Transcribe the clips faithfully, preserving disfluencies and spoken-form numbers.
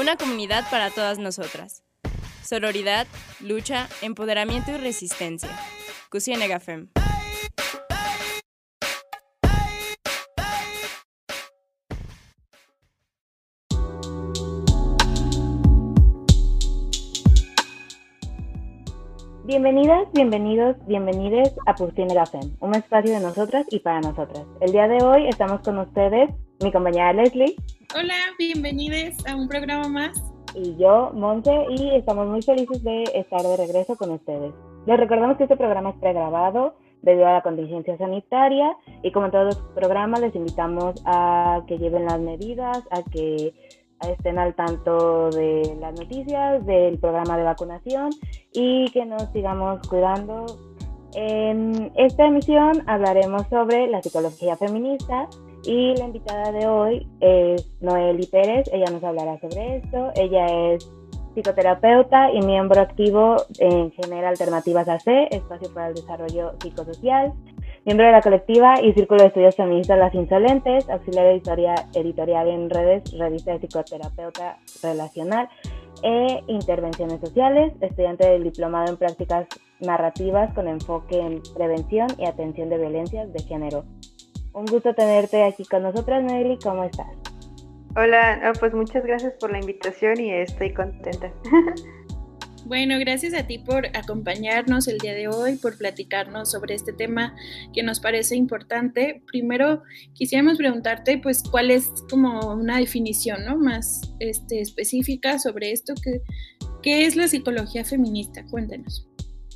Una comunidad para todas nosotras. Sororidad, lucha, empoderamiento y resistencia. Cusienega Fem. Bienvenidas, bienvenidos, bienvenides a Cusienega Fem, un espacio de nosotras y para nosotras. El día de hoy estamos con ustedes, mi compañera Leslie. Hola, bienvenidos a un programa más. Y yo, Monse, y estamos muy felices de estar de regreso con ustedes. Les recordamos que este programa es pregrabado debido a la contingencia sanitaria y como en todos los programas les invitamos a que lleven las medidas, a que estén al tanto de las noticias, del programa de vacunación y que nos sigamos cuidando. En esta emisión hablaremos sobre la psicología feminista y la invitada de hoy es Noeli Pérez. Ella nos hablará sobre esto. Ella es psicoterapeuta y miembro activo en Genera Alternativas A C, Espacio para el Desarrollo Psicosocial, miembro de la colectiva y Círculo de Estudios Feministas Las Insolentes, auxiliar editorial, editorial en redes, revista de psicoterapeuta relacional e intervenciones sociales, estudiante del diplomado en prácticas narrativas con enfoque en prevención y atención de violencias de género. Un gusto tenerte aquí con nosotras, Nelly. ¿Cómo estás? Hola, pues muchas gracias por la invitación y estoy contenta. Bueno, gracias a ti por acompañarnos el día de hoy, por platicarnos sobre este tema que nos parece importante. Primero, quisiéramos preguntarte, pues, cuál es como una definición, ¿no? Más este, específica sobre esto. Que, ¿Qué es la psicología feminista? Cuéntanos.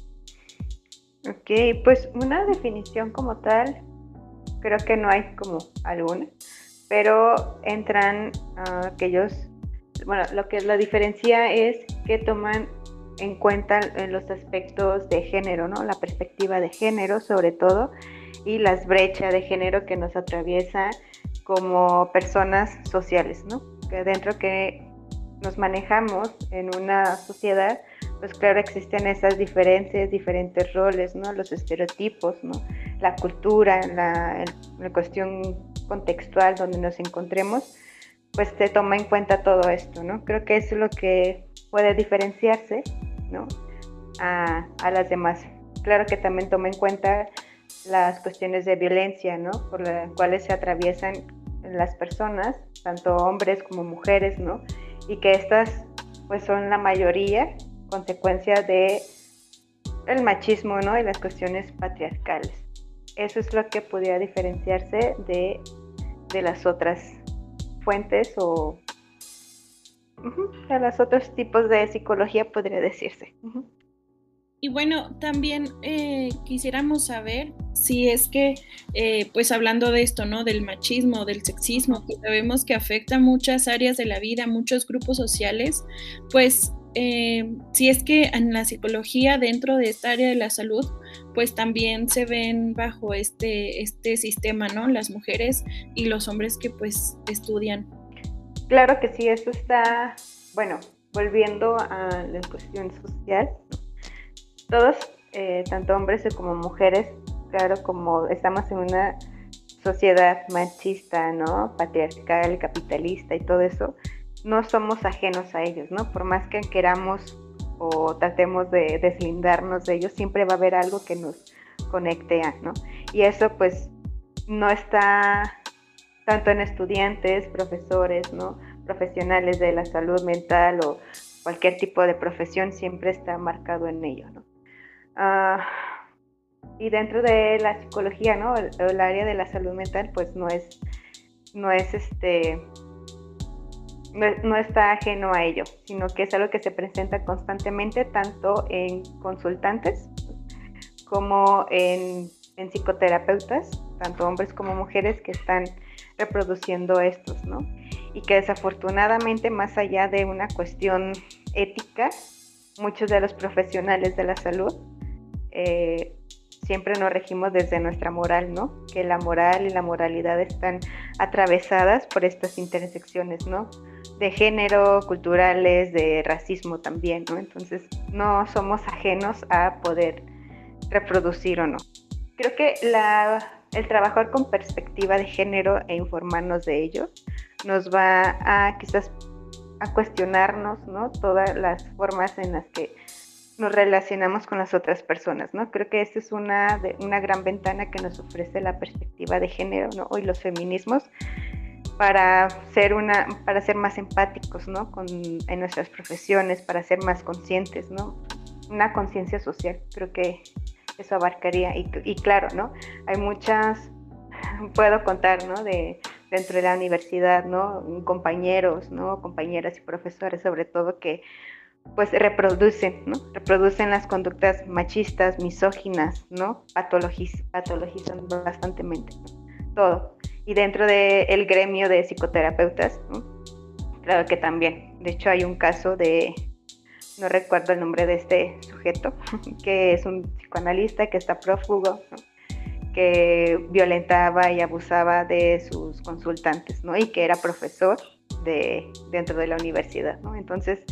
Ok, pues una definición como tal, creo que no hay como alguna, pero entran uh, aquellos, bueno, lo que la diferencia es que toman en cuenta los aspectos de género, ¿no? La perspectiva de género sobre todo y las brechas de género que nos atraviesa como personas sociales, ¿no? Que dentro que nos manejamos en una sociedad, pues claro, existen esas diferencias, diferentes roles, ¿no? Los estereotipos, ¿no? La cultura, la, la cuestión contextual donde nos encontremos, pues se toma en cuenta todo esto, ¿no? Creo que eso es lo que puede diferenciarse, ¿no? a, a las demás. Claro que también toma en cuenta las cuestiones de violencia, ¿no? Por las cuales se atraviesan las personas, tanto hombres como mujeres, ¿no? Y que estas pues son la mayoría consecuencia de el machismo, ¿no? Y las cuestiones patriarcales. Eso es lo que podría diferenciarse de, de las otras fuentes o uh-huh, de los otros tipos de psicología, podría decirse. Uh-huh. Y bueno, también eh, quisiéramos saber si es que, eh, pues hablando de esto, ¿no? Del machismo, del sexismo, que sabemos que afecta muchas áreas de la vida, muchos grupos sociales, pues eh, si es que en la psicología, dentro de esta área de la salud, pues también se ven bajo este, este sistema, ¿no? Las mujeres y los hombres que pues estudian. Claro que sí, eso está, bueno, volviendo a la cuestión social, todos, eh, tanto hombres como mujeres, claro, como estamos en una sociedad machista, ¿no? Patriarcal, capitalista y todo eso, no somos ajenos a ellos, ¿no? Por más que queramos o tratemos de deslindarnos de ellos, siempre va a haber algo que nos conecte, ¿no? Y eso pues no está tanto en estudiantes, profesores, ¿no? Profesionales de la salud mental o cualquier tipo de profesión, siempre está marcado en ello, ¿no? Uh, y dentro de la psicología, ¿no? El, el área de la salud mental, pues no es, no es este, no, no está ajeno a ello, sino que es algo que se presenta constantemente tanto en consultantes como en, en psicoterapeutas, tanto hombres como mujeres que están reproduciendo estos, ¿no? Y que desafortunadamente, más allá de una cuestión ética, muchos de los profesionales de la salud eh, siempre nos regimos desde nuestra moral, ¿no? Que la moral y la moralidad están atravesadas por estas intersecciones, ¿no? De género, culturales, de racismo también, ¿no? Entonces, no somos ajenos a poder reproducir o no. Creo que la, el trabajar con perspectiva de género e informarnos de ello nos va a quizás a cuestionarnos, ¿no? Todas las formas en las que nos relacionamos con las otras personas, ¿no? Creo que esta es una, de, una gran ventana que nos ofrece la perspectiva de género, ¿no? Hoy los feminismos, para ser, una, para ser más empáticos, ¿no? Con, en nuestras profesiones, para ser más conscientes, ¿no? Una conciencia social, creo que eso abarcaría, y, y claro, ¿no? Hay muchas, puedo contar, ¿no? De, dentro de la universidad, ¿no? Compañeros, ¿no? Compañeras y profesores, sobre todo, que pues reproducen, ¿no? Reproducen las conductas machistas, misóginas, ¿no? Patologiz, patologizan bastantemente, ¿no? Todo. Y dentro del gremio de psicoterapeutas, ¿no? Claro que también. De hecho, hay un caso de, no recuerdo el nombre de este sujeto, que es un psicoanalista que está prófugo, ¿no? Que violentaba y abusaba de sus consultantes, ¿no? Y que era profesor de, dentro de la universidad, ¿no? Entonces,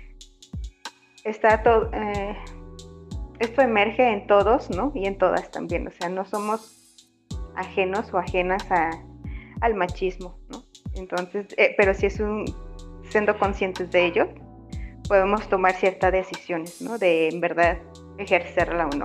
está todo, eh, esto emerge en todos, ¿no? Y en todas también, o sea, no somos ajenos o ajenas a, al machismo, ¿no? Entonces, eh, pero si es un, siendo conscientes de ello, podemos tomar ciertas decisiones, ¿no? De en verdad ejercerla o no.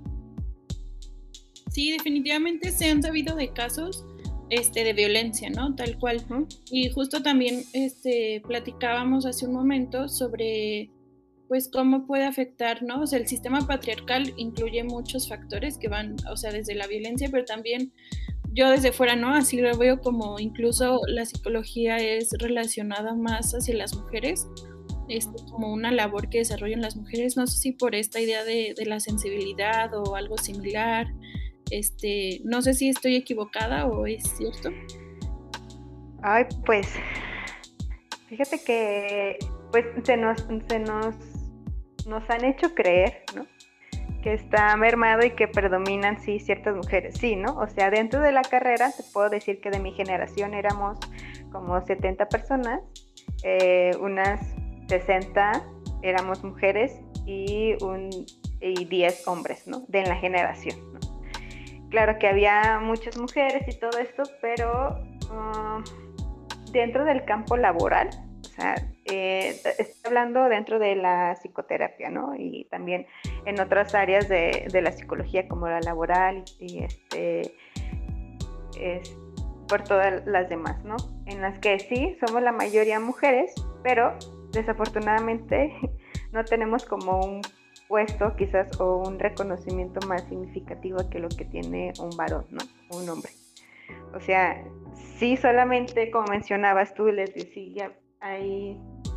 Sí, definitivamente se han sabido de casos este, de violencia, ¿no? Tal cual. Uh-huh. Y justo también este, platicábamos hace un momento sobre pues cómo puede afectar, ¿no? O sea, el sistema patriarcal incluye muchos factores que van, o sea, desde la violencia, pero también yo desde fuera, ¿no? Así lo veo como incluso la psicología es relacionada más hacia las mujeres, este, como una labor que desarrollan las mujeres, no sé si por esta idea de, de la sensibilidad o algo similar, este, no sé si estoy equivocada o es cierto. Ay, pues, fíjate que pues se nos, se nos nos han hecho creer, ¿no? Que está mermado y que predominan, sí, ciertas mujeres, sí, ¿no? O sea, dentro de la carrera, te puedo decir que de mi generación éramos como setenta personas, eh, unas sesenta éramos mujeres y, un, y diez hombres, ¿no? De la generación, ¿no? Claro que había muchas mujeres y todo esto, pero uh, dentro del campo laboral, o sea, eh, estoy hablando dentro de la psicoterapia, ¿no? Y también en otras áreas de, de la psicología como la laboral y este, es, por todas las demás, ¿no? En las que sí, somos la mayoría mujeres, pero desafortunadamente no tenemos como un puesto quizás o un reconocimiento más significativo que lo que tiene un varón, ¿no? Un hombre. O sea, sí, solamente como mencionabas tú, les decía, ahí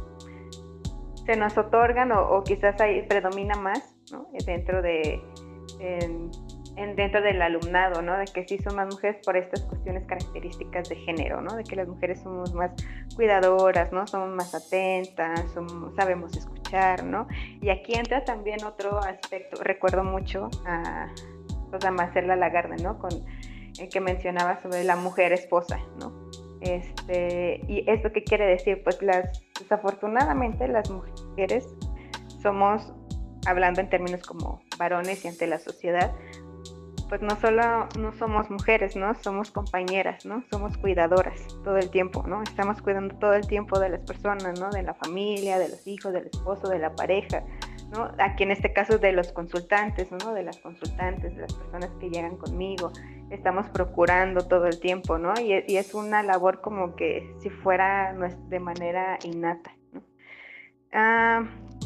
se nos otorgan o, o quizás ahí predomina más, ¿no? Dentro de en, en, dentro del alumnado, ¿no? De que sí son más mujeres por estas cuestiones características de género, ¿no? De que las mujeres somos más cuidadoras, ¿no? Somos más atentas, somos, sabemos escuchar, ¿no? Y aquí entra también otro aspecto. Recuerdo mucho a, pues a Marcela Lagarde, ¿no? Con el que mencionaba sobre la mujer esposa, ¿no? Este, y esto qué quiere decir, pues las, desafortunadamente las mujeres somos, hablando en términos como varones y ante la sociedad, pues no solo no somos mujeres, ¿no? Somos compañeras, ¿no? Somos cuidadoras todo el tiempo, ¿no? Estamos cuidando todo el tiempo de las personas, ¿no? De la familia, de los hijos, del esposo, de la pareja, ¿no? Aquí en este caso de los consultantes, ¿no? De las consultantes, de las personas que llegan conmigo, estamos procurando todo el tiempo, ¿no? Y, y es una labor como que si fuera de manera innata, ¿no? Ah,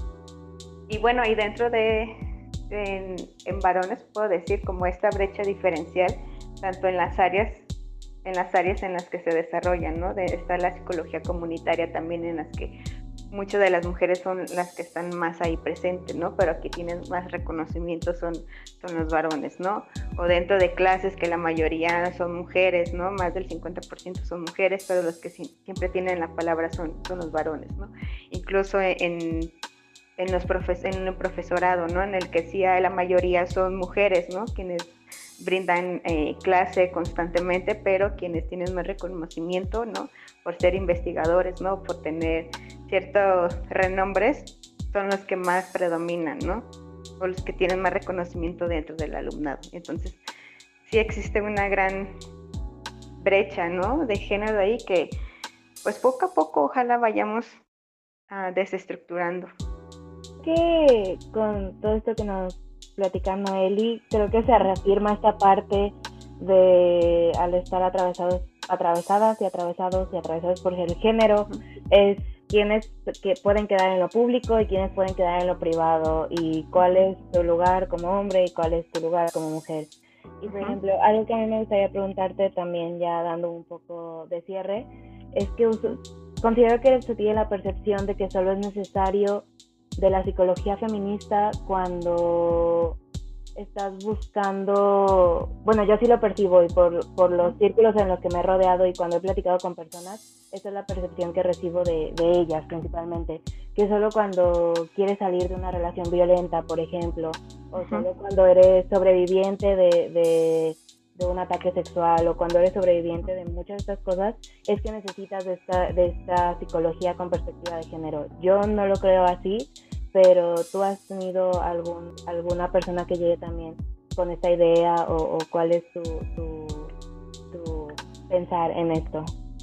y bueno, y dentro de, en, en varones puedo decir como esta brecha diferencial, tanto en las áreas, en las áreas en las que se desarrollan, ¿no? De, está la psicología comunitaria también en las que muchas de las mujeres son las que están más ahí presentes, ¿no? Pero aquí tienen más reconocimiento son, son los varones, ¿no? O dentro de clases que la mayoría son mujeres, ¿no? Más del cincuenta por ciento son mujeres, pero los que si, siempre tienen la palabra son, son los varones, ¿no? Incluso en, en, los profes, en el profesorado, ¿no? En el que sí la mayoría son mujeres, ¿no? Quienes brindan eh, clase constantemente, pero quienes tienen más reconocimiento, ¿no? Por ser investigadores, ¿no? Por tener ciertos renombres, son los que más predominan, ¿no? O los que tienen más reconocimiento dentro del alumnado. Entonces, sí existe una gran brecha, ¿no? De género ahí que, pues poco a poco, ojalá vayamos uh, desestructurando. Que con todo esto que nos platica Noeli, creo que se reafirma esta parte de al estar atravesados, atravesadas y atravesados y atravesados por el género, uh-huh. es quiénes que pueden quedar en lo público y quiénes pueden quedar en lo privado, y cuál es tu lugar como hombre y cuál es tu lugar como mujer. Y por uh-huh. ejemplo, algo que a mí me gustaría preguntarte también, ya dando un poco de cierre, es que uso, considero que se tiene la percepción de que solo es necesario de la psicología feminista cuando estás buscando, bueno, yo sí lo percibo, y por, por los círculos en los que me he rodeado y cuando he platicado con personas, esa es la percepción que recibo de, de ellas principalmente, que solo cuando quieres salir de una relación violenta, por ejemplo, o uh-huh. solo cuando eres sobreviviente de, de, de un ataque sexual, o cuando eres sobreviviente de muchas de estas cosas, es que necesitas de esta, de esta psicología con perspectiva de género. Yo no lo creo así, pero tú has tenido algún alguna persona que llegue también con esta idea, o, o cuál es tu, tu, tu pensar en esto.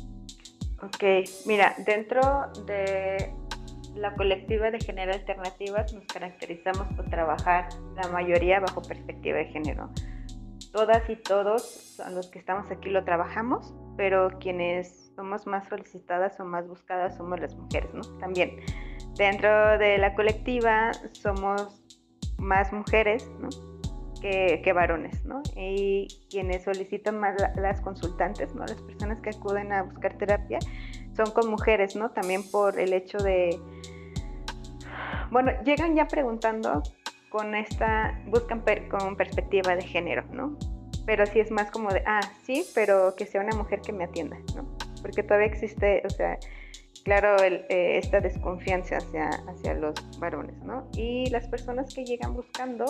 Ok, mira, dentro de la colectiva de Género Alternativas nos caracterizamos por trabajar la mayoría bajo perspectiva de género. Todas y todos los que estamos aquí lo trabajamos, pero quienes somos más solicitadas o más buscadas somos las mujeres, ¿no? También. Dentro de la colectiva somos más mujeres, ¿no? que, que varones, ¿no? Y quienes solicitan más la, las consultantes, ¿no? Las personas que acuden a buscar terapia son con mujeres, ¿no? También por el hecho de, bueno, llegan ya preguntando con esta, buscan per, con perspectiva de género, ¿no? Pero sí es más como de, ah, sí, pero que sea una mujer que me atienda, ¿no? Porque todavía existe, o sea, claro, el, eh, esta desconfianza hacia, hacia los varones, ¿no? Y las personas que llegan buscando,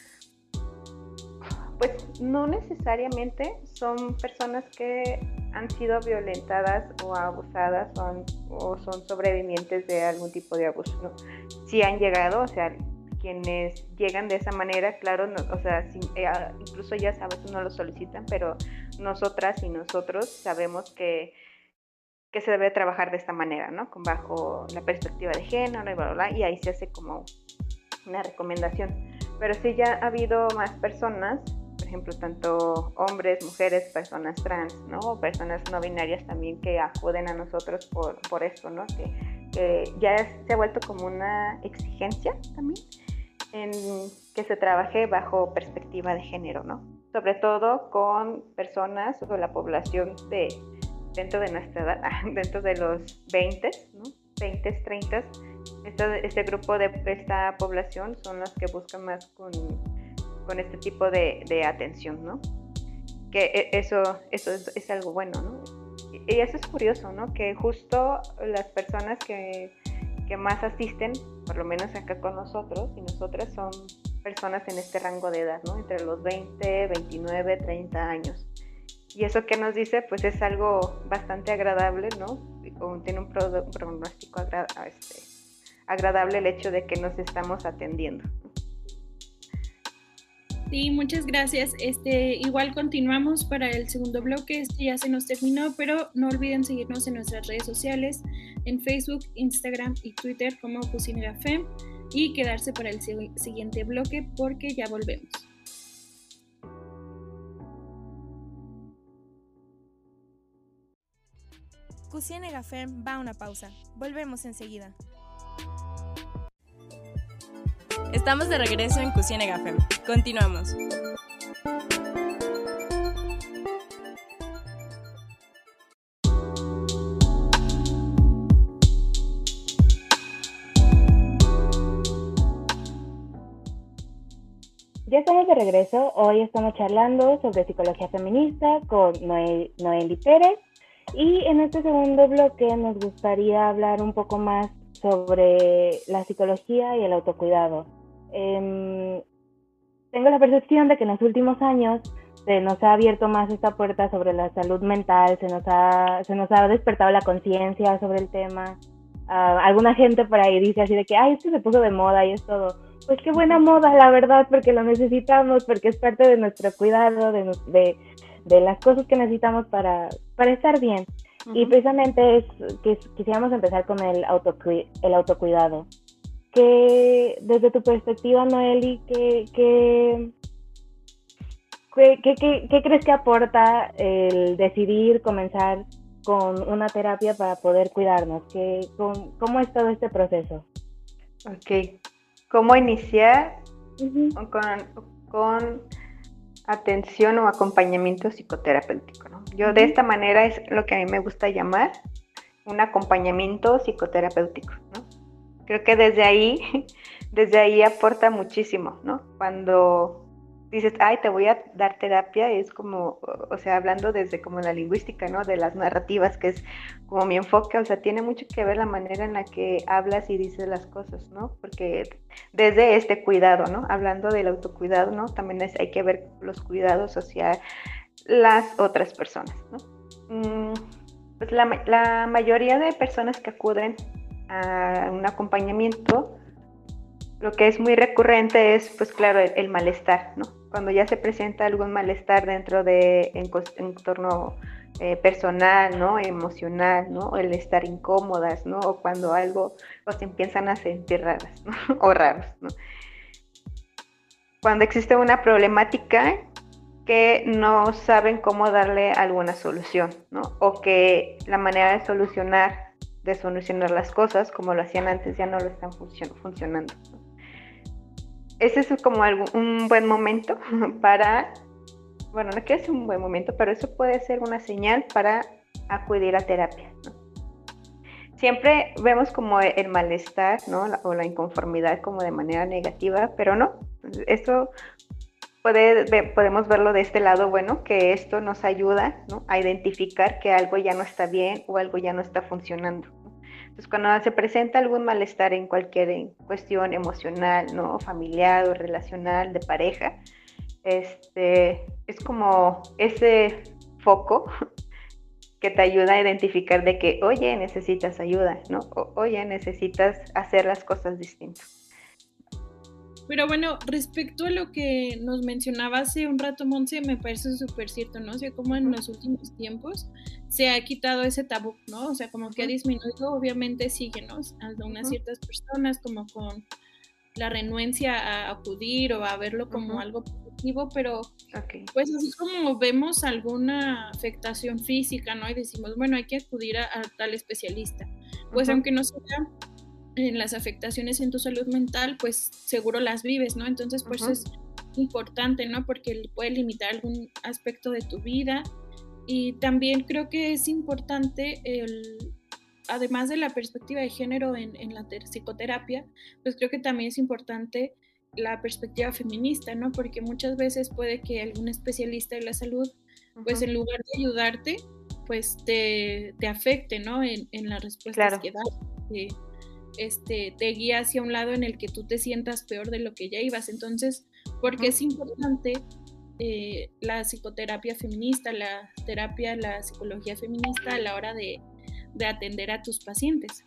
pues no necesariamente son personas que han sido violentadas o abusadas o, han, o son sobrevivientes de algún tipo de abuso, ¿no? Sí han llegado, o sea, quienes llegan de esa manera, claro, no, o sea, si, eh, incluso ellas a veces no lo solicitan, pero nosotras y nosotros sabemos que que se debe trabajar de esta manera, ¿no? Con bajo la perspectiva de género y bla, bla, bla, y ahí se hace como una recomendación. Pero sí ya ha habido más personas, por ejemplo, tanto hombres, mujeres, personas trans, ¿no? O personas no binarias también que acuden a nosotros por, por esto, ¿no? Que, que ya es, se ha vuelto como una exigencia también en que se trabaje bajo perspectiva de género, ¿no? Sobre todo con personas o la población de dentro de nuestra edad, dentro de los veinte, ¿no? veinte, treinta, este, este grupo de esta población son los que buscan más con, con este tipo de, de atención, ¿no? Que eso, eso es, es algo bueno, ¿no? Y eso es curioso, ¿no? Que justo las personas que, que más asisten, por lo menos acá con nosotros y nosotras, son personas en este rango de edad, ¿no? Entre los veinte, veintinueve, treinta años. Y eso que nos dice, pues es algo bastante agradable, ¿no? Y como tiene un pro- pronóstico agra- este, agradable el hecho de que nos estamos atendiendo. Sí, muchas gracias. Este, igual continuamos para el segundo bloque. Este ya se nos terminó, pero no olviden seguirnos en nuestras redes sociales, en Facebook, Instagram y Twitter como Cusinera Fem, y quedarse para el siguiente bloque porque ya volvemos. Cusinera Fem va a una pausa. Volvemos enseguida. Estamos de regreso en Cusinera Fem. Continuamos. Ya estamos de regreso. Hoy estamos charlando sobre psicología feminista con Noel, Noeli Pérez. Y en este segundo bloque nos gustaría hablar un poco más sobre la psicología y el autocuidado. Eh, tengo la percepción de que en los últimos años se nos ha abierto más esta puerta sobre la salud mental, se nos ha, se nos ha despertado la conciencia sobre el tema. Uh, alguna gente por ahí dice así de que, ay, esto se puso de moda y es todo. Pues qué buena moda, la verdad, porque lo necesitamos, porque es parte de nuestro cuidado, de, de, de las cosas que necesitamos para, para estar bien. Uh-huh. Y precisamente es que quisiéramos empezar con el, autocu- el autocuidado. Que desde tu perspectiva, Noeli, ¿qué, qué, qué, qué, qué, qué crees que aporta el decidir comenzar con una terapia para poder cuidarnos? ¿Qué, cómo, ¿Cómo es todo este proceso? Ok. ¿Cómo iniciar uh-huh. con, con atención o acompañamiento psicoterapéutico, ¿no? Yo uh-huh. de esta manera es lo que a mí me gusta llamar un acompañamiento psicoterapéutico, ¿no? Creo que desde ahí, desde ahí aporta muchísimo, ¿no? Cuando dices, ay, te voy a dar terapia, es como, o sea, hablando desde como la lingüística, ¿no? De las narrativas, que es como mi enfoque, o sea, tiene mucho que ver la manera en la que hablas y dices las cosas, ¿no? Porque desde este cuidado, ¿no? Hablando del autocuidado, ¿no? También es, hay que ver los cuidados hacia las otras personas, ¿no? Mm, pues la, la mayoría de personas que acuden a un acompañamiento, lo que es muy recurrente es, pues claro, el, el malestar, ¿no? Cuando ya se presenta algún malestar dentro de en, en entorno eh, personal, ¿no? Emocional, ¿no? El estar incómodas, ¿no? O cuando algo, o se empiezan a sentir raras, ¿no? O raros, ¿no? Cuando existe una problemática que no saben cómo darle alguna solución, ¿no? O que la manera de solucionar, de solucionar las cosas como lo hacían antes ya no lo están func- funcionando, ¿no? Ese es como algo, un buen momento para, bueno, no quiero decir un buen momento, pero eso puede ser una señal para acudir a terapia, ¿no? Siempre vemos como el malestar, ¿no? La, o la inconformidad como de manera negativa, pero no, eso puede, podemos verlo de este lado, bueno, que esto nos ayuda, ¿no? A identificar que algo ya no está bien o algo ya no está funcionando. Entonces, cuando se presenta algún malestar en cualquier cuestión emocional, ¿no? Familiar o relacional, de pareja, este, es como ese foco que te ayuda a identificar de que, oye, necesitas ayuda, ¿no? O, oye, necesitas hacer las cosas distintas. Pero bueno, respecto a lo que nos mencionaba hace un rato, Monse, me parece súper cierto, ¿no? O sea, como en los últimos tiempos se ha quitado ese tabú, ¿no? O sea, como que ha disminuido, obviamente sigue, ¿no? Algunas ciertas personas como con la renuencia a acudir o a verlo como uh-huh. algo positivo, pero okay. pues así como vemos alguna afectación física, ¿no? Y decimos, bueno, hay que acudir a, a tal especialista. Pues uh-huh. aunque no sea en las afectaciones en tu salud mental, pues seguro las vives, ¿no? Entonces, pues uh-huh. es importante, ¿no? Porque puede limitar algún aspecto de tu vida. Y también creo que es importante, el, además de la perspectiva de género en, en la ter- psicoterapia, pues creo que también es importante la perspectiva feminista, ¿no? Porque muchas veces puede que algún especialista de la salud, uh-huh. pues en lugar de ayudarte, pues te, te afecte, ¿no? En, en las respuestas claro. que das. Que, Este, te guía hacia un lado en el que tú te sientas peor de lo que ya ibas. Entonces, porque uh-huh. es importante eh, la psicoterapia feminista, la terapia, la psicología feminista a la hora de, de atender a tus pacientes.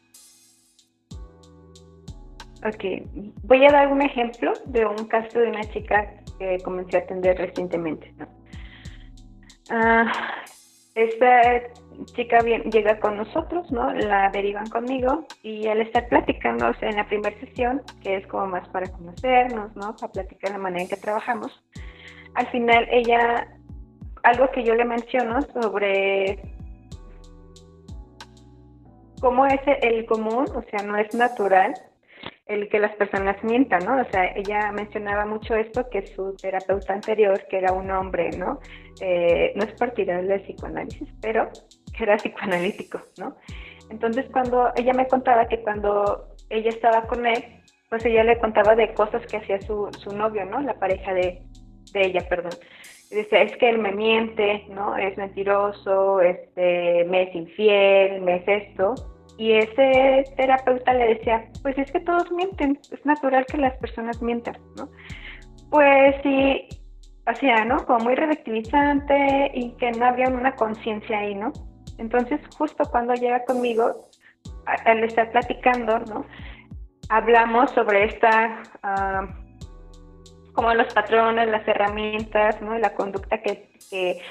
Ok, voy a dar un ejemplo de un caso de una chica que comencé a atender recientemente, ¿no? Uh, esta chica bien, llega con nosotros, ¿no? La derivan conmigo y al estar platicando, o sea, en la primera sesión, que es como más para conocernos, ¿no? Para platicar la manera en que trabajamos, al final ella, algo que yo le menciono sobre cómo es el común, o sea, no es natural el que las personas mientan, ¿no? O sea, ella mencionaba mucho esto, que su terapeuta anterior, que era un hombre, ¿no? Eh, no es partidario del psicoanálisis, pero que era psicoanalítico, ¿no? Entonces, cuando ella me contaba que cuando ella estaba con él, pues ella le contaba de cosas que hacía su, su novio, ¿no? La pareja de, de ella, perdón. Y decía, es que él me miente, ¿no? Es mentiroso, este, me es infiel, me es esto. Y ese terapeuta le decía, pues es que todos mienten, es natural que las personas mientan, ¿no? Pues sí, hacía, ¿no? Como muy revictimizante y que no había una conciencia ahí, ¿no? Entonces, justo cuando llega conmigo, al estar platicando, ¿no? Hablamos sobre esta, uh, como los patrones, las herramientas, ¿no? La conducta que, que,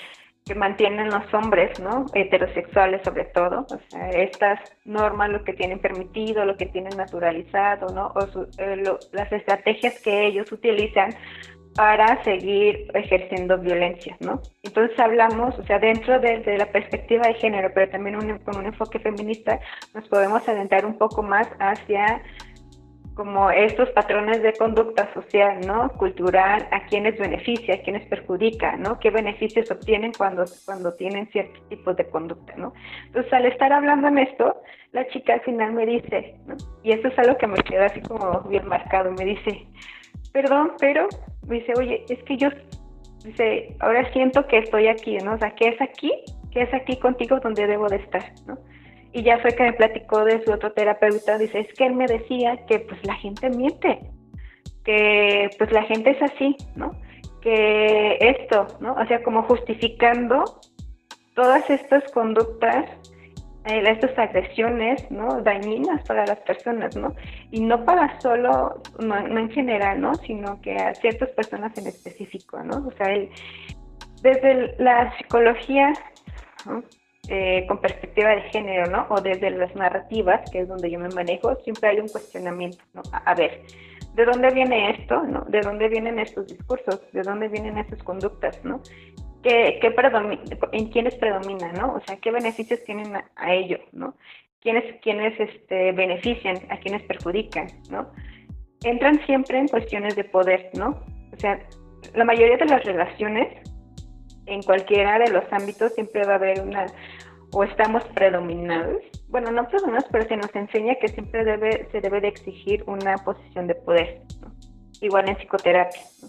que mantienen los hombres, ¿no? Heterosexuales sobre todo, o sea, estas normas, lo que tienen permitido, lo que tienen naturalizado, ¿no? O su, eh, lo, las estrategias que ellos utilizan para seguir ejerciendo violencia, ¿no? Entonces hablamos, o sea, dentro de, de la perspectiva de género, pero también un, con un enfoque feminista, nos podemos adentrar un poco más hacia como estos patrones de conducta social, ¿no? Cultural, a quienes beneficia, a quienes perjudica, ¿no? ¿Qué beneficios obtienen cuando, cuando tienen ciertos tipos de conducta, ¿no? Entonces, al estar hablando en esto, la chica al final me dice, ¿no? Y eso es algo que me queda así como bien marcado, me dice, perdón, pero, me dice, oye, es que yo, dice, ahora siento que estoy aquí, ¿no? O sea, que es aquí, que es aquí contigo donde debo de estar, ¿no? Y ya fue que me platicó de su otro terapeuta, dice, es que él me decía que pues la gente miente, que pues la gente es así, ¿no? Que esto, ¿no? O sea, como justificando todas estas conductas, eh, estas agresiones, ¿no? Dañinas para las personas, ¿no? Y no para solo, no, no en general, ¿no? Sino que a ciertas personas en específico, ¿no? O sea, él, desde la psicología, ¿no? Eh, con perspectiva de género, ¿no? O desde las narrativas, que es donde yo me manejo, siempre hay un cuestionamiento, ¿no? A, a ver, ¿de dónde viene esto, no? ¿De dónde vienen estos discursos? ¿De dónde vienen estas conductas, no? ¿Qué, qué predomina, en quiénes predomina, no? O sea, ¿qué beneficios tienen a, a ello, no? ¿Quiénes, quiénes este, benefician, a quiénes perjudican, no? Entran siempre en cuestiones de poder, ¿no? O sea, la mayoría de las relaciones en cualquiera de los ámbitos siempre va a haber una, o estamos predominados, bueno, no predominados, pero se nos enseña que siempre debe, se debe de exigir una posición de poder, ¿no? Igual en psicoterapia, ¿no?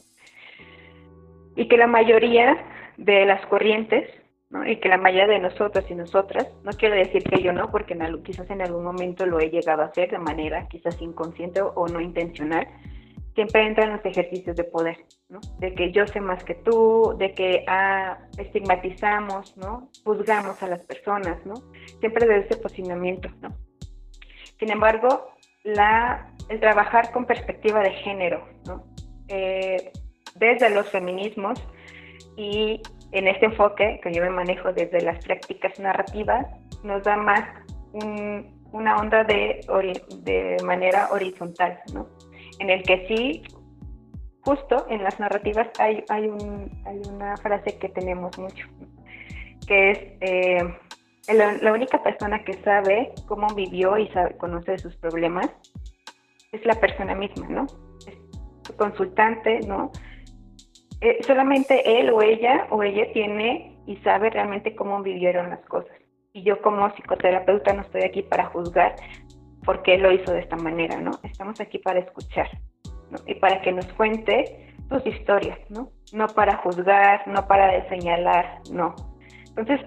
Y que la mayoría de las corrientes, ¿no? Y que la mayoría de nosotros y nosotras, no quiero decir que yo no, porque en algo, quizás en algún momento lo he llegado a hacer de manera quizás inconsciente o, o no intencional, siempre entran los ejercicios de poder, ¿no? De que yo sé más que tú, de que ah, estigmatizamos, ¿no? Juzgamos a las personas, ¿no? Siempre desde ese posicionamiento, ¿no? Sin embargo, la, el trabajar con perspectiva de género, ¿no? Eh, desde los feminismos y en este enfoque que yo me manejo desde las prácticas narrativas, nos da más un, una onda de, de manera horizontal, ¿no? En el que sí, justo en las narrativas hay, hay, un, hay una frase que tenemos mucho, que es eh, la, la única persona que sabe cómo vivió y sabe, conoce sus problemas es la persona misma, ¿no? Es su consultante, ¿no? Eh, solamente él o ella o ella tiene y sabe realmente cómo vivieron las cosas. Y yo como psicoterapeuta no estoy aquí para juzgar por qué lo hizo de esta manera, ¿no? Estamos aquí para escuchar, ¿no? Y para que nos cuente sus historias, ¿no? No para juzgar, no para señalar, no. Entonces,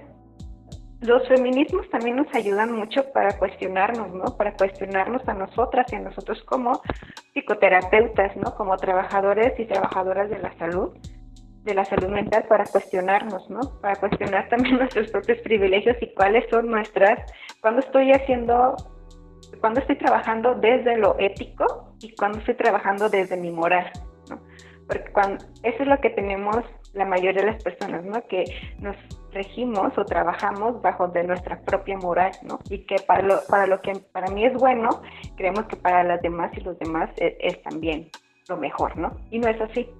los feminismos también nos ayudan mucho para cuestionarnos, ¿no? Para cuestionarnos a nosotras y a nosotros como psicoterapeutas, ¿no? Como trabajadores y trabajadoras de la salud, de la salud mental, para cuestionarnos, ¿no? Para cuestionar también nuestros propios privilegios y cuáles son nuestras, cuando estoy haciendo, cuando estoy trabajando desde lo ético y cuando estoy trabajando desde mi moral, ¿no? Porque cuando, eso es lo que tenemos la mayoría de las personas, ¿no? Que nos regimos o trabajamos bajo de nuestra propia moral, ¿no? Y que para lo, para lo que para mí es bueno, creemos que para las demás y los demás es, es también lo mejor, ¿no? Y no es así.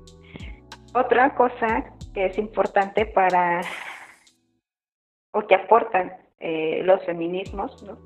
Otra cosa que es importante para, o que aportan eh, los feminismos, ¿no?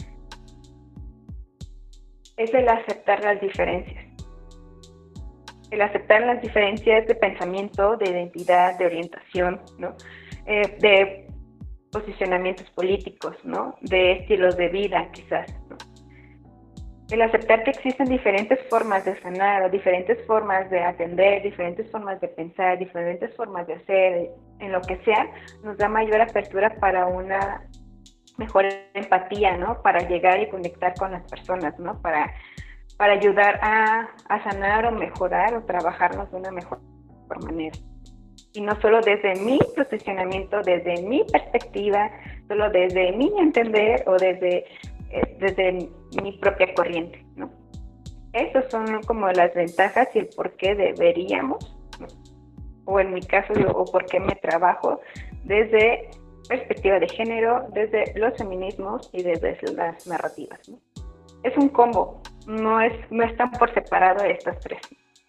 Es el aceptar las diferencias. El aceptar las diferencias de pensamiento, de identidad, de orientación, ¿no? Eh, de posicionamientos políticos, ¿no? De estilos de vida, quizás, ¿no? El aceptar que existen diferentes formas de sanar, o diferentes formas de atender, diferentes formas de pensar, diferentes formas de hacer, en lo que sea, nos da mayor apertura para una mejor empatía, ¿no? Para llegar y conectar con las personas, ¿no? Para, para ayudar a, a sanar o mejorar o trabajarnos de una mejor manera. Y no solo desde mi posicionamiento, desde mi perspectiva, solo desde mi entender o desde, eh, desde mi propia corriente, ¿no? Esas son como las ventajas y el por qué deberíamos, ¿no? o en mi caso, o por qué me trabajo desde perspectiva de género, desde los feminismos y desde las narrativas, ¿no? Es un combo, no es, no están por separado estas tres.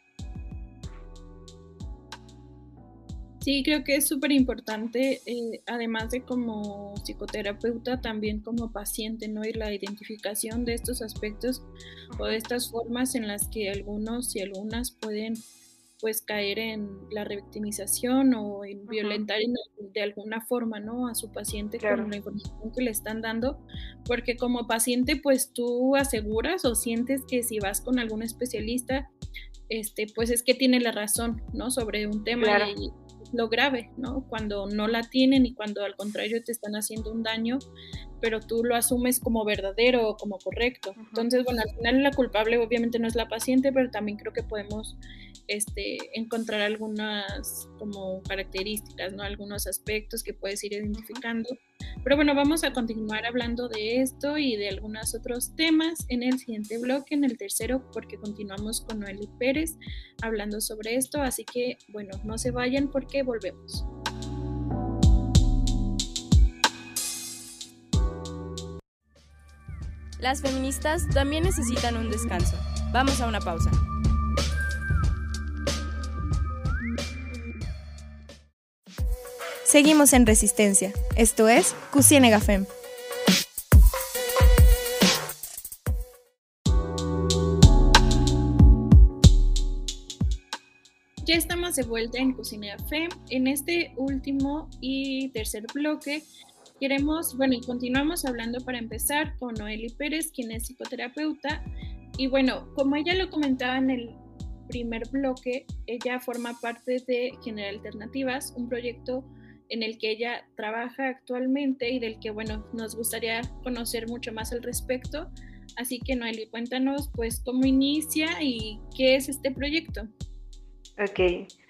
Sí, creo que es súper importante, eh, además de como psicoterapeuta, también como paciente, ¿no? Y la identificación de estos aspectos o de estas formas en las que algunos y algunas pueden pues caer en la revictimización o en uh-huh. violentar en, de alguna forma, ¿no? A su paciente claro. con la información que le están dando, porque como paciente pues tú aseguras o sientes que si vas con algún especialista, este, pues es que tiene la razón, ¿no? Sobre un tema claro. y lo grave, ¿no? Cuando no la tienen y cuando al contrario te están haciendo un daño, pero tú lo asumes como verdadero o como correcto. Uh-huh. Entonces, bueno, al final la culpable obviamente no es la paciente, pero también creo que podemos este, encontrar algunas como características, ¿no? Algunos aspectos que puedes ir identificando. Uh-huh. Pero bueno, vamos a continuar hablando de esto y de algunos otros temas en el siguiente bloque, en el tercero, porque continuamos con Noely Pérez hablando sobre esto, así que, bueno, no se vayan porque volvemos. Las feministas también necesitan un descanso. Vamos a una pausa. Seguimos en Resistencia. Esto es Cusienega Fem. Ya estamos de vuelta en Cusienega Fem. En este último y tercer bloque queremos, bueno, y continuamos hablando para empezar con Noely Pérez, quien es psicoterapeuta. Y bueno, como ella lo comentaba en el primer bloque, ella forma parte de Generar Alternativas, un proyecto en el que ella trabaja actualmente y del que, bueno, nos gustaría conocer mucho más al respecto. Así que, Noely, cuéntanos, pues, cómo inicia y qué es este proyecto. Ok.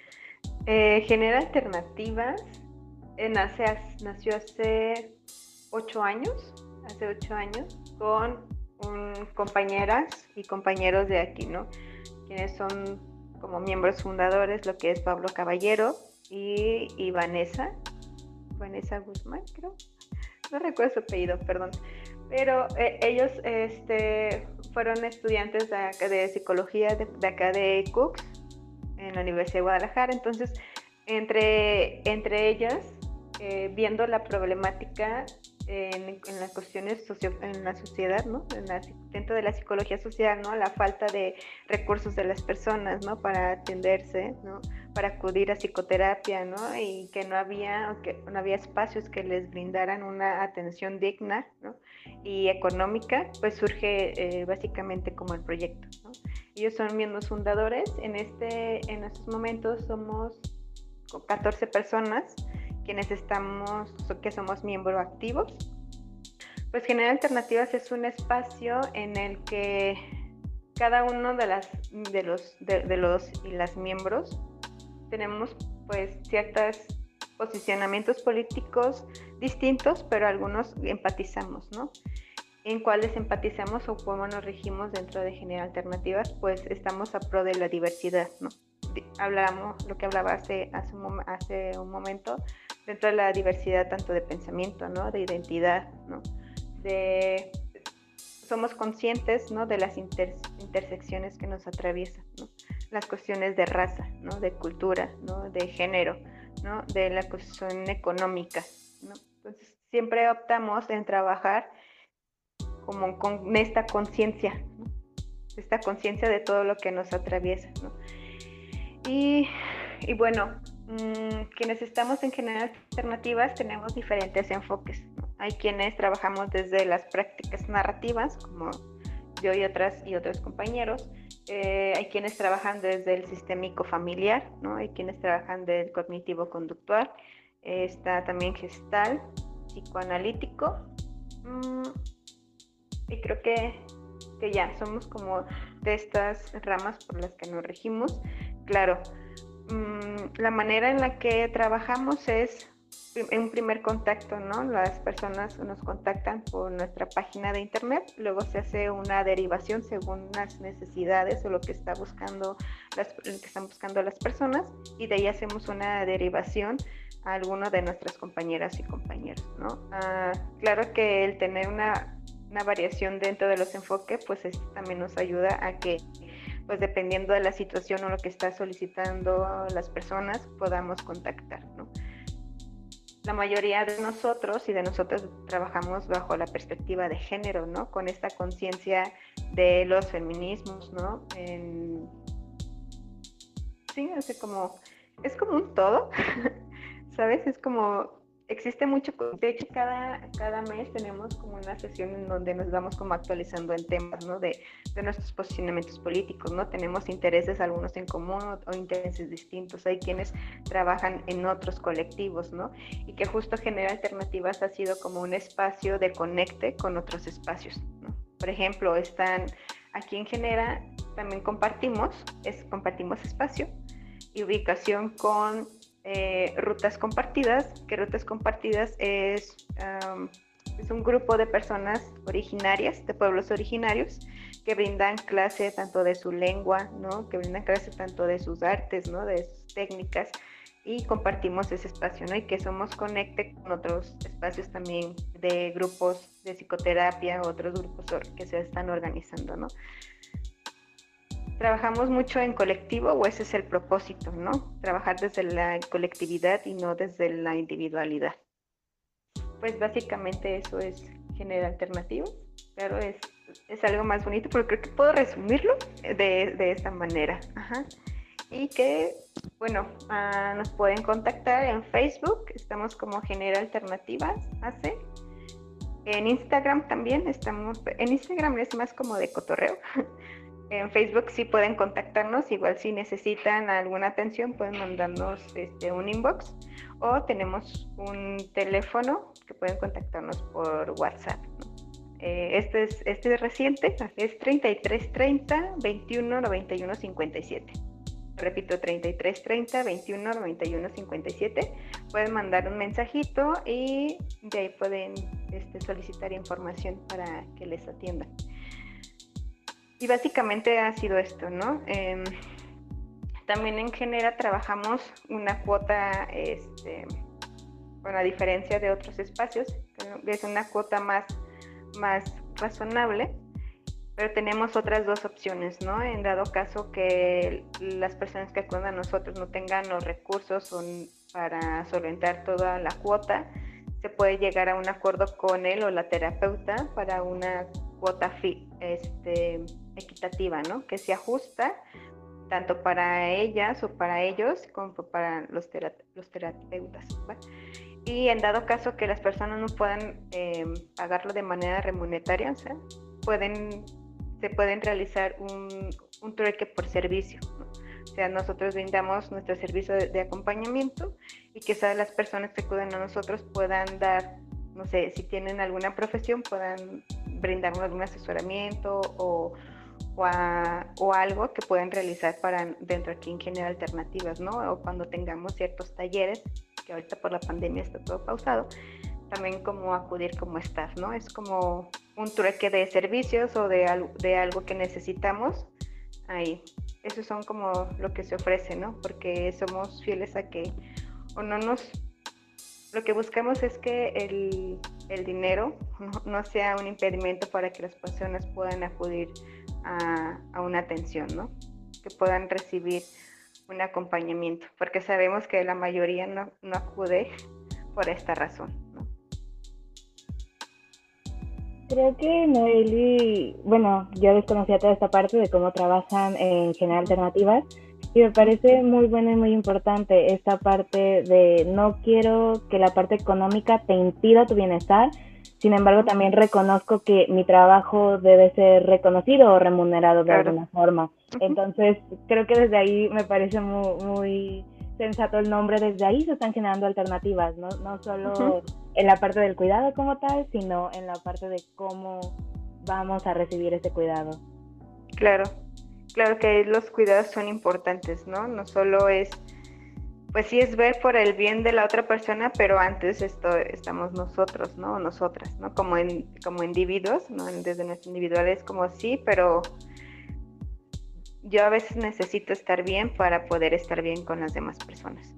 Eh, Generar Alternativas eh, nace, nació hace ocho años, hace ocho años, con un, compañeras y compañeros de aquí, ¿no? Quienes son como miembros fundadores, lo que es Pablo Caballero y, y Vanessa, Vanessa Guzmán, creo, no recuerdo su apellido, perdón, pero eh, ellos este, fueron estudiantes de, de psicología de, de acá de Cooks, en la Universidad de Guadalajara. Entonces, entre, entre ellas, eh, viendo la problemática en, en las cuestiones socio, en la sociedad, ¿no? En la, dentro de la psicología social, ¿no? La falta de recursos de las personas, ¿no? Para atenderse, ¿no? Para acudir a psicoterapia, ¿no? Y que no había, que no había espacios que les brindaran una atención digna, ¿no? Y económica, pues surge eh, básicamente como el proyecto, ¿no? Ellos son miembros fundadores. En, este, en estos momentos somos catorce personas quienes estamos, que somos miembros activos. Pues Generar Alternativas es un espacio en el que cada uno de, las, de, los, de, de los y las miembros tenemos pues ciertos posicionamientos políticos distintos, pero algunos empatizamos, ¿no? En cuáles empatizamos o cómo nos regimos dentro de Generar Alternativas, pues estamos a pro de la diversidad, ¿no? Hablamos, lo que hablaba hace, hace, un, hace un momento, dentro de la diversidad tanto de pensamiento, ¿no? De identidad, ¿no? De, somos conscientes, ¿no? De las inter, intersecciones que nos atraviesan, ¿no? Las cuestiones de raza, ¿no? De cultura, ¿no? De género, ¿no? De la cuestión económica, ¿no? Entonces siempre optamos en trabajar como con esta conciencia, ¿no? Esta conciencia de todo lo que nos atraviesa, ¿no? Y, y bueno, mmm, quienes estamos en Generar Alternativas tenemos diferentes enfoques, ¿no? Hay quienes trabajamos desde las prácticas narrativas, como yo y otras y otros compañeros. Eh, hay quienes trabajan desde el sistémico familiar, ¿no? Hay quienes trabajan del cognitivo conductual. Eh, está también gestal, psicoanalítico. Mmm, y creo que, que ya somos como de estas ramas por las que nos regimos. Claro, mmm, la manera en la que trabajamos es en un primer contacto, ¿no? Las personas nos contactan por nuestra página de internet, luego se hace una derivación según las necesidades o lo que está buscando las, lo que están buscando las personas, y de ahí hacemos una derivación a alguno de nuestras compañeras y compañeros, ¿no? Ah, claro que el tener una, una variación dentro de los enfoques, pues esto también nos ayuda a que, pues dependiendo de la situación o lo que está solicitando las personas, podamos contactar, ¿no? La mayoría de nosotros y de nosotros trabajamos bajo la perspectiva de género, ¿no? Con esta conciencia de los feminismos, ¿no? En... Sí, o sea, como, es como un todo, ¿sabes? Es como, existe mucho, de hecho cada, cada mes tenemos como una sesión en donde nos vamos como actualizando en temas, ¿no? De, de nuestros posicionamientos políticos, ¿no? Tenemos intereses, algunos en común o, o intereses distintos. Hay quienes trabajan en otros colectivos, ¿no? Y que justo Genera Alternativas ha sido como un espacio de conecte con otros espacios, ¿no? Por ejemplo, están aquí en Genera, también compartimos, es, compartimos espacio y ubicación con Eh, rutas compartidas, que rutas compartidas es, um, es un grupo de personas originarias, de pueblos originarios, que brindan clase tanto de su lengua, ¿no? Que brindan clase tanto de sus artes, ¿no? De sus técnicas, y compartimos ese espacio, ¿no? Y que somos conecte con otros espacios también de grupos de psicoterapia, otros grupos que se están organizando, ¿no? Trabajamos mucho en colectivo, o ese es el propósito, ¿no? Trabajar desde la colectividad y no desde la individualidad. Pues básicamente eso es Genera Alternativas. Claro, es, es algo más bonito, pero creo que puedo resumirlo de, de esta manera. Ajá. Y que, bueno, uh, nos pueden contactar en Facebook, estamos como Genera Alternativas A C. En Instagram también estamos, en Instagram es más como de cotorreo. En Facebook sí pueden contactarnos, igual si necesitan alguna atención pueden mandarnos este, un inbox, o tenemos un teléfono que pueden contactarnos por WhatsApp, ¿no? Eh, este, es, este es reciente, es treinta y tres treinta, veintiuno noventa y uno cincuenta y siete. Repito, treinta y tres treinta, veintiuno noventa y uno cincuenta y siete. Pueden mandar un mensajito y de ahí pueden este, solicitar información para que les atiendan. Y básicamente ha sido esto, ¿no? Eh, también en Genera trabajamos una cuota, este, bueno, a diferencia de otros espacios, es una cuota más, más razonable, pero tenemos otras dos opciones, ¿no? En dado caso que las personas que acudan a nosotros no tengan los recursos para solventar toda la cuota, se puede llegar a un acuerdo con él o la terapeuta para una cuota fi, este, equitativa, ¿no? Que se ajusta tanto para ellas o para ellos como para los, tera los terapeutas, ¿vale? Y en dado caso que las personas no puedan eh, pagarlo de manera remuneraria, o sea, pueden, se pueden realizar un, un trueque por servicio, ¿no? O sea, nosotros brindamos nuestro servicio de, de acompañamiento, y quizás las personas que acuden a nosotros puedan dar, no sé, si tienen alguna profesión, puedan brindarnos algún asesoramiento o, o, a, o algo que pueden realizar para dentro aquí en Genera Alternativas, ¿no? O cuando tengamos ciertos talleres, que ahorita por la pandemia está todo pausado, también como acudir como staff, ¿no? Es como un trueque de servicios o de, al, de algo que necesitamos ahí. Esos son como lo que se ofrece, ¿no? Porque somos fieles a que o no nos... Lo que buscamos es que el, el dinero no, no sea un impedimento para que las personas puedan acudir a, a una atención, ¿no? Que puedan recibir un acompañamiento, porque sabemos que la mayoría no, no acude por esta razón, ¿no? Creo que Noeli, bueno, yo desconocía toda esta parte de cómo trabajan en Genera Alternativas, y me parece muy bueno y muy importante esta parte de no quiero que la parte económica te impida tu bienestar, sin embargo también reconozco que mi trabajo debe ser reconocido o remunerado de claro. alguna forma. Uh-huh. Entonces creo que desde ahí me parece muy, muy sensato el nombre, desde ahí se están generando alternativas, no, no solo uh-huh. en la parte del cuidado como tal, sino en la parte de cómo vamos a recibir ese cuidado. Claro. Claro que los cuidados son importantes, ¿no? No solo es pues sí es ver por el bien de la otra persona, pero antes esto estamos nosotros, ¿no? Nosotras, ¿no? Como en, como individuos, ¿no? Desde nuestro individual es como sí, pero yo a veces necesito estar bien para poder estar bien con las demás personas.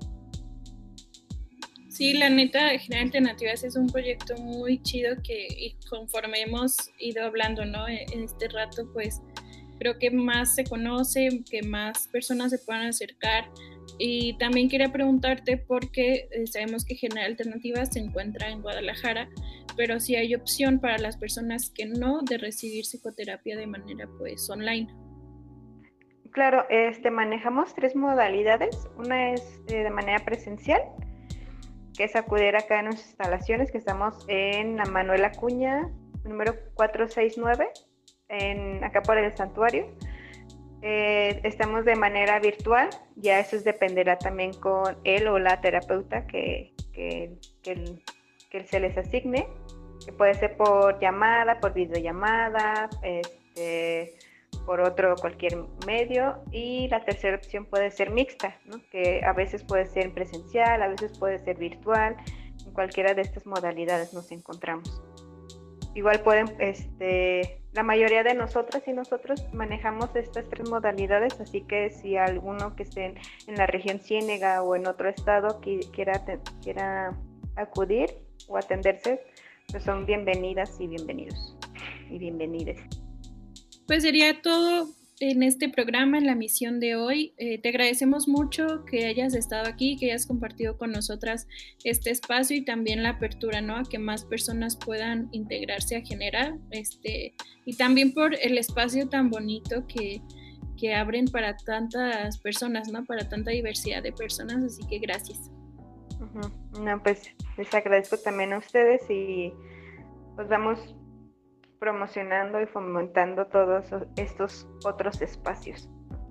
Sí, la neta, Generar Alternativas es un proyecto muy chido que y conforme hemos ido hablando, ¿no? En este rato, pues creo que más se conoce, que más personas se puedan acercar. Y también quería preguntarte porque eh, sabemos que Generar Alternativas se encuentra en Guadalajara, pero si hay opción para las personas que no de recibir psicoterapia de manera pues online. Claro, este, manejamos tres modalidades. Una es eh, de manera presencial, que es acudir acá en nuestras instalaciones, que estamos en la Manuel Acuña, número cuatrocientos sesenta y nueve, en, acá por el santuario. Eh, estamos de manera virtual, ya eso dependerá también con él o la terapeuta que, que, que, el, que se les asigne, que puede ser por llamada, por videollamada, este, por otro cualquier medio, y la tercera opción puede ser mixta, ¿no? Que a veces puede ser presencial, a veces puede ser virtual, en cualquiera de estas modalidades nos encontramos. Igual pueden, este, la mayoría de nosotras y nosotros manejamos estas tres modalidades, así que si alguno que esté en, en la región Ciénega o en otro estado que quiera, quiera acudir o atenderse, pues son bienvenidas y bienvenidos y bienvenides. Pues sería todo en este programa, en la misión de hoy. Eh, te agradecemos mucho que hayas estado aquí, que hayas compartido con nosotras este espacio y también la apertura, ¿no? A que más personas puedan integrarse a Generar, este, y también por el espacio tan bonito que, que abren para tantas personas, ¿no? Para tanta diversidad de personas, así que gracias. Uh-huh. No, pues les agradezco también a ustedes y pues vamos promocionando y fomentando todos estos otros espacios.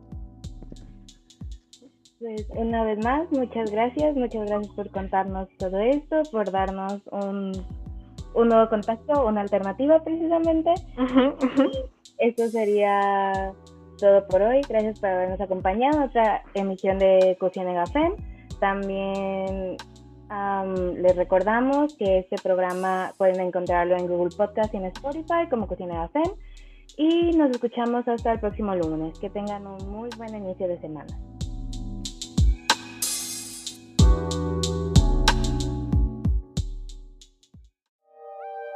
Pues una vez más, muchas gracias, muchas gracias por contarnos todo esto, por darnos un, un nuevo contacto, una alternativa precisamente. Uh-huh, uh-huh. Esto sería todo por hoy, gracias por habernos acompañado en otra emisión de Cusienega F E M. También Um, les recordamos que este programa pueden encontrarlo en Google Podcast y en Spotify como Cusienega F E M, y nos escuchamos hasta el próximo lunes. Que tengan un muy buen inicio de semana.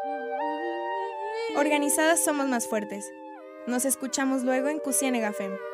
Organizadas somos más fuertes. Nos escuchamos luego en Cusienega F E M.